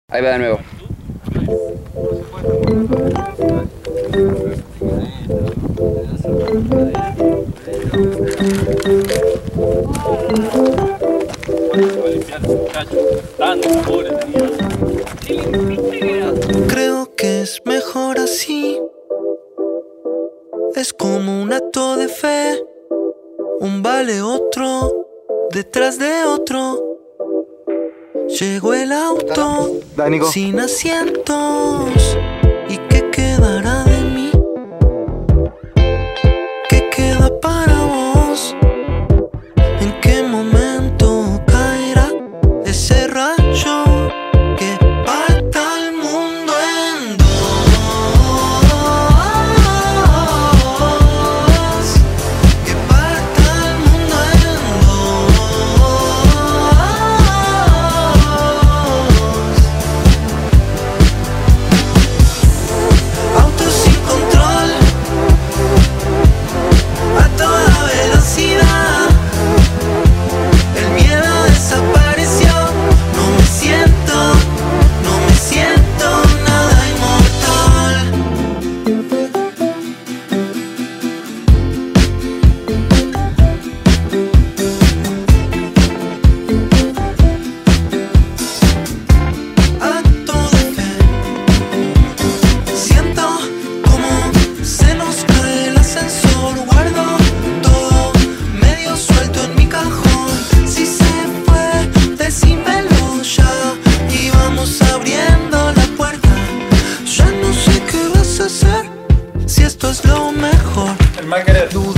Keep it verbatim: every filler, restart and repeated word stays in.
Ahí va de nuevo. Creo que es mejor así. Es como un acto de fe. Un vale otro detrás de otro. Llegó el auto sin asientos. ¿Y qué quedará de mí? ¿Qué queda para vos? ¿En qué momento caerá ese rayo que parta el mundo en dos? Que parta el mundo en dos. Autos sin control a toda velocidad. El miedo desapareció. No me siento, no me siento nada inmortal. Acto de fe. Siento como se nos cae el ascensor. Guardo todo medio suelto en mi cajón. Si se fue, decímelo ya. Y vamos abriendo la puerta. Ya no sé qué vas a hacer. Si esto es lo mejor. El más querer.